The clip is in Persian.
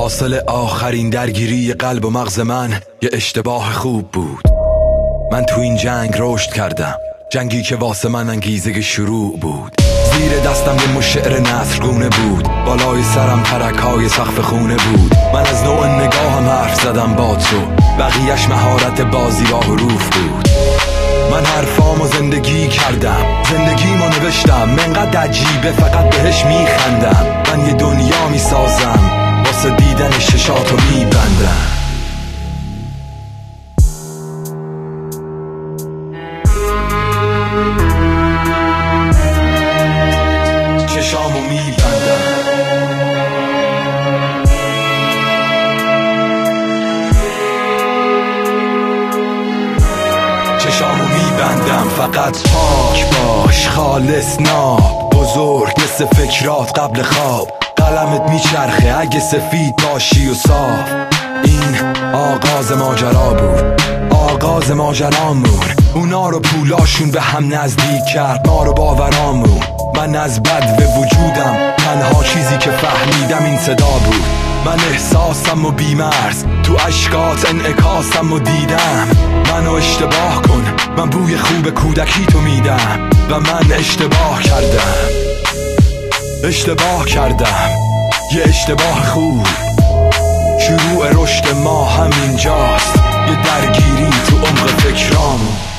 حاصل آخرین درگیری قلب و مغز من یه اشتباه خوب بود. من تو این جنگ رشد کردم، جنگی که واسه من انگیزه شروع بود. زیر دستم یه مشعر نثرگونه بود، بالای سرم ترک‌های سقف خونه بود. من از نوع نگاهم حرف زدم با تو، بقیه‌اش مهارت بازی با حروف بود. من حرفامو زندگی کردم، زندگیمو نوشتم، منقدر عجیبه فقط بهش میخندم. من یه دنیا میسازم، واسه دیدن ششاتو میبندم. چشامو میبندم، چشامو میبندم. فقط پاک باش، خالص ناب، بزرگ مثل فکرات قبل خواب. قلمت میچرخه اگه سفید باشی و صاف. این آغاز ماجرا بود، آغاز ماجرامون. اونا رو پولاشون به هم نزدیک کرد، ما رو باورامون. من از بد به وجودم، تنها چیزی که فهمیدم این صدا بود. من احساسم و بیمرز، تو اشکات انعکاسم و دیدم. منو اشتباه کن، من بوی خوب کودکی تو میدم. و من اشتباه کردم، اشتباه کردم، یه اشتباه خوب. شروع رشد ما همینجاست، یه درگیری تو عمق فکرامون.